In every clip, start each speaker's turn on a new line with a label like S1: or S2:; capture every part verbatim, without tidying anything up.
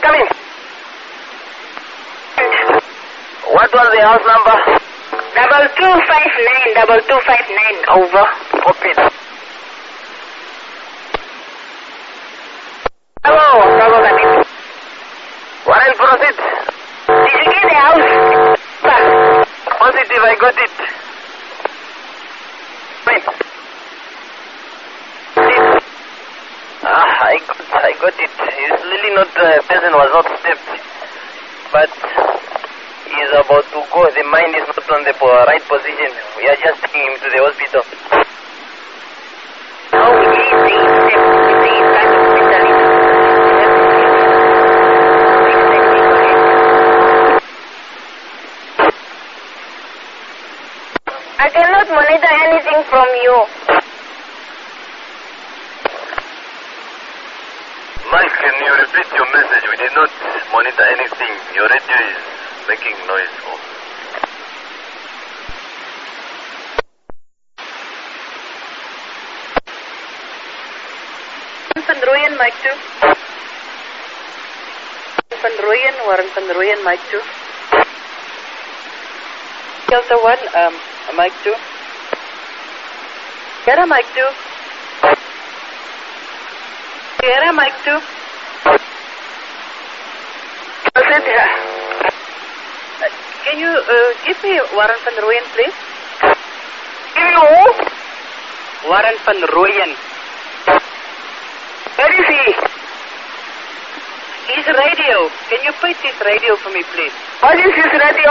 S1: come in. What was the house number?
S2: Double two five nine, double two five nine, over.
S1: Copy. Hello,
S2: Bravo, come in.
S1: Warren, proceed.
S2: Did you get the house?
S1: Positive, I got it. Wait. Ah, I got, I got it. It's really not, the uh, person was not stepped. But he's about to go. The mind is not on the right position. We are just taking him to the hospital.
S2: Oh, yes, the step with the inside hospital. I cannot monitor anything from you.
S3: Mike, can you repeat your message? We did not monitor anything. Your radio is making noise. Oh.
S4: Van Rooyen, Mike two. Van Rooyen, Warren Van Rooyen, Mike two. Delta one, um, Mike two. Sierra, Mike two. Sierra, Mike two.
S2: Cynthia.
S4: Uh, can you uh, give me Warren Van Rooyen, please?
S2: Give you who?
S4: Warren Van Rooyen.
S2: Where is he?
S4: His radio. Can you put his radio for me, please?
S2: What is his radio?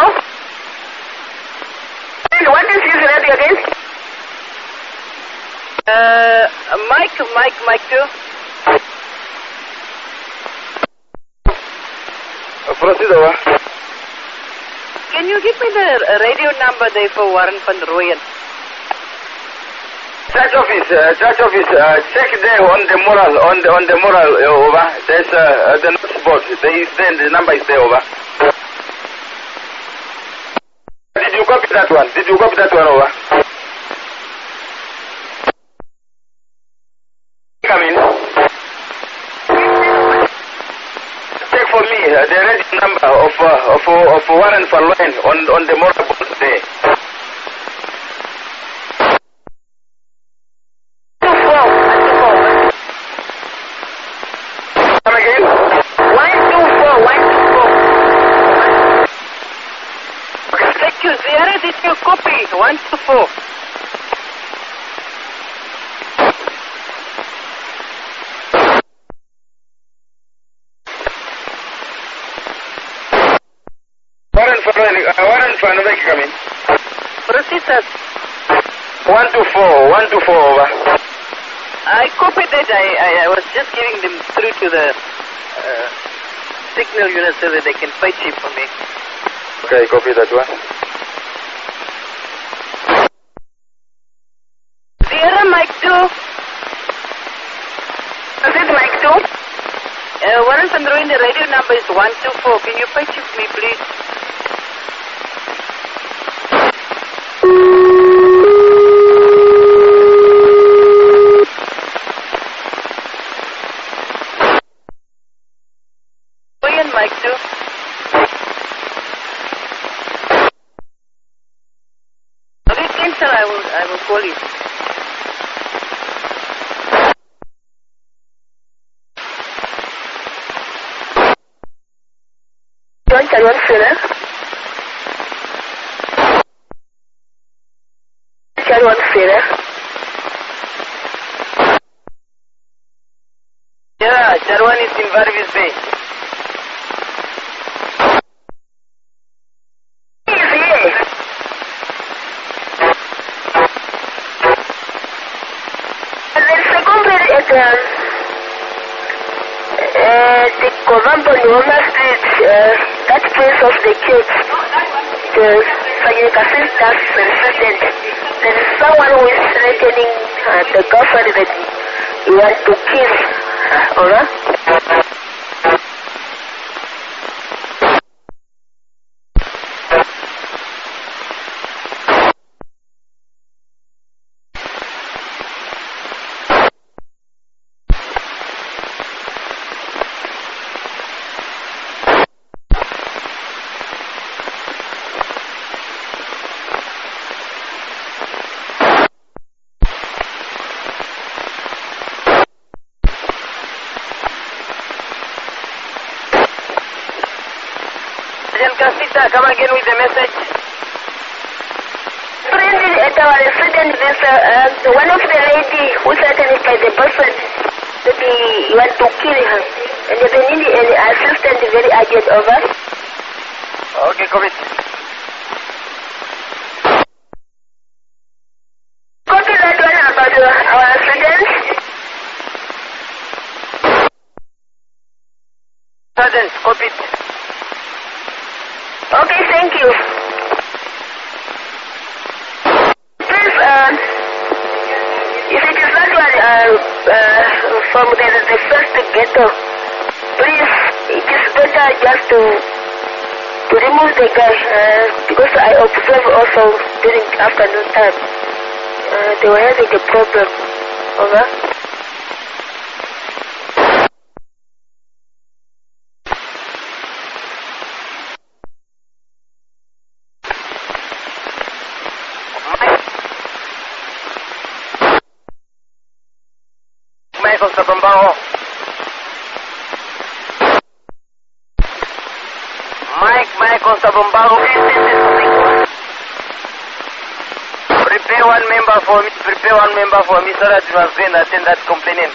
S2: What is his radio again?
S4: Uh, Mike, Mike, Mike two.
S1: Uh, proceed over.
S4: Can you give me the uh, radio number there for Warren Van Rooyen?
S1: Church office, uh, church office, uh, check there on the moral, on the, on the moral, uh, over. There's uh, uh, the notice board. There is there, the number is there, over. Did you copy that one? Did you copy that one, over? Come in. Check for me uh, the radio number of, uh, of, uh, of Warren Van Rooyen on, on the moral board there.
S4: One to four.
S1: Warren Van Rooyen, uh, Warren Van Rooyen, come in.
S4: Proceed, sir.
S1: One to four, one to four, over.
S4: I copied it. I, I, I was just giving them through to the uh, signal unit so that they can fight cheap for me.
S1: Okay, copy that one.
S4: Mike two.
S2: Is it Mike two?
S4: Uh, Warren Van Rooyen, the radio number is one two four. Can you patch with me, please? Rooyen, Mike two. Okay, cancel. I will, I will call you.
S2: Chariwan Sera. Chariwan Sera.
S1: Yeah, Chariwan is in Varvis Bay.
S2: Easy. And then secondly, at um, uh, the Covambo Nuoma Street, uh, that place of the church, the Sayakasis does resident. There is someone who is threatening uh, the girlfriend that he wants to kiss. Uh, alright?
S1: Sergeant Casita, come again with the message.
S2: Friendly at our resident visa, uh, one of the lady who certain by the person maybe you want to kill her. And if they need any assistance, very urgent, over.
S1: Okay, copy.
S2: Copy that one about uh, our students.
S1: Sergeant, copy.
S2: Okay, thank you. Please, uh, if it is not one uh, uh, from the, the first ghetto, please, it is better just to to remove the guy, uh, because I observe also during afternoon time, uh, they were having a problem. Over.
S1: Mike of Sabambao. Mike, Mike of Sabambao. Prepare one member for me, prepare one member for me so that you must then attend that complainant.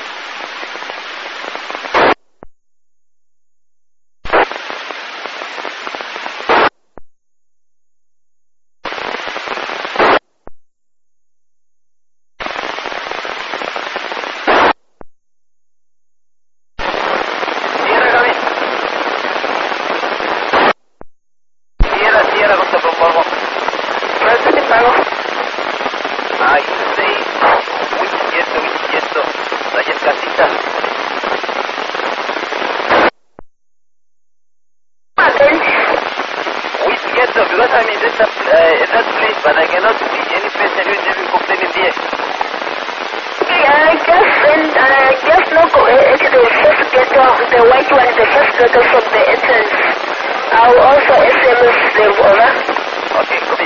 S1: Ah, you say which ghetto, which ghetto? Sergeant Casita. Which ghetto? Because I'm in that, uh, that place, but I cannot see any person who is having complaint here.
S2: Okay, I just send, uh, just look uh, at the first ghetto, the white one, the first ghetto from the entrance. I'll also S M S them, over.
S1: Okay, copy.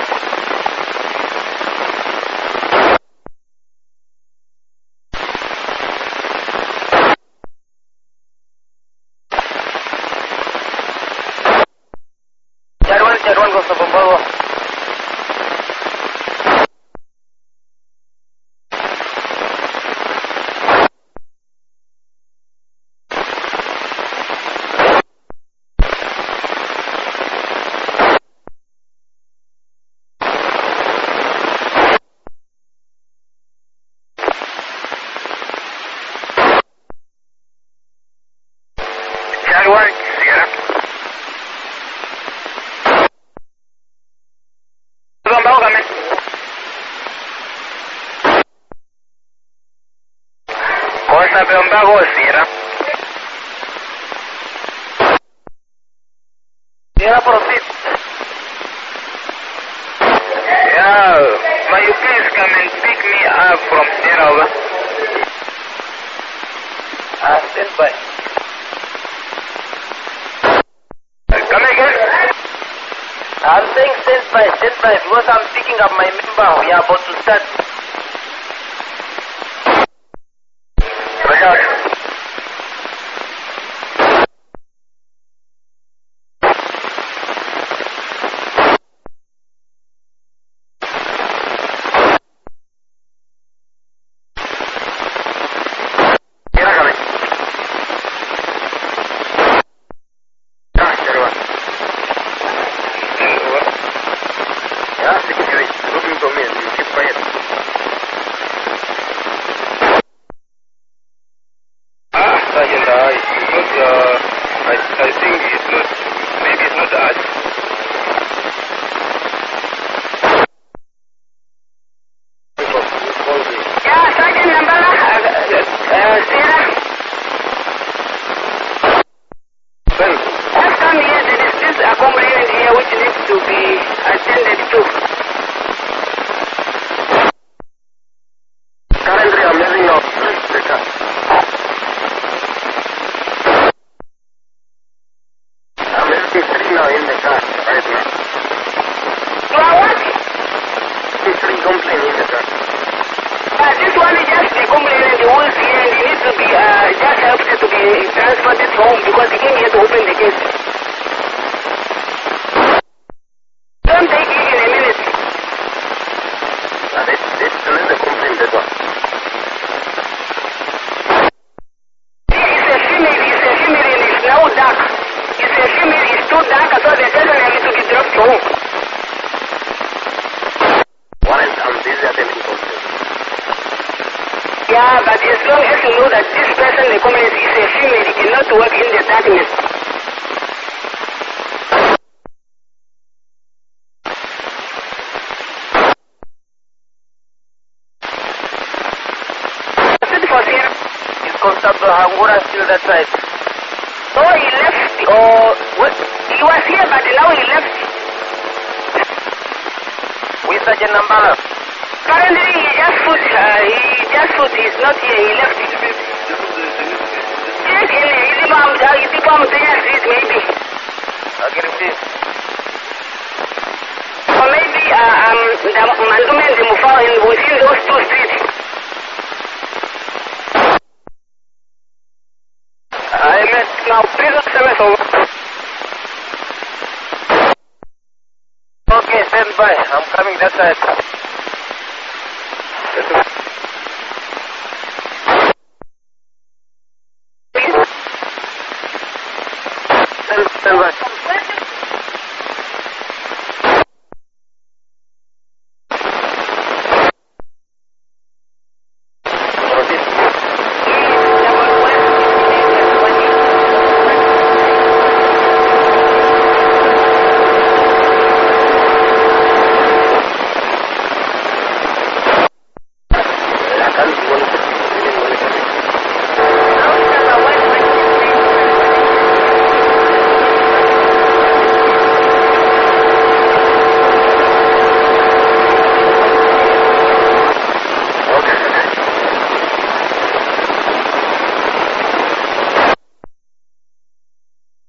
S1: Jarwan, Jarwan, go sa Bumbago.
S3: Jarwan, Sierra. Bumbago kami. Costa Bumbago, Sierra.
S1: Sierra, proceed.
S3: Yeah, may you please come and pick me up from Sierra, over?
S1: Ah, stand by.
S3: Come again?
S1: I'm saying stand by, stand by, because I'm picking up my member. We are about to start.
S3: Roger. Sierra kami. Ah, Jarwan.
S1: Yeah, security. Looking for me. You keep quiet.
S3: Ah, Sergeant, I, it's not, uh, I, I think it's not, maybe it's not us.
S2: Yeah, Sergeant Nambala, uh, uh, Sierra,
S3: Then,
S2: just come here. There is this a complaint here which needs to be attended to.
S3: currently I'm living now. The car. I'm living three now in the car.
S2: long as you know that this person in the community is a female, he cannot work in the darkness.
S1: Is Constable Hangura still that side?
S2: So he left, or what? He was here, but now he left.
S1: With Sergeant Nambala?
S2: Currently, he just put, uh, he just put, he's not here, he left. Check in the Ilibam, the Ilibam Street, maybe.
S1: Okay, receive.
S2: Or maybe, uh, um, the Mandume and the Mufao in within those two streets.
S1: I met now prison service over. Okay, stand by. I'm coming that side. Stand, stand by.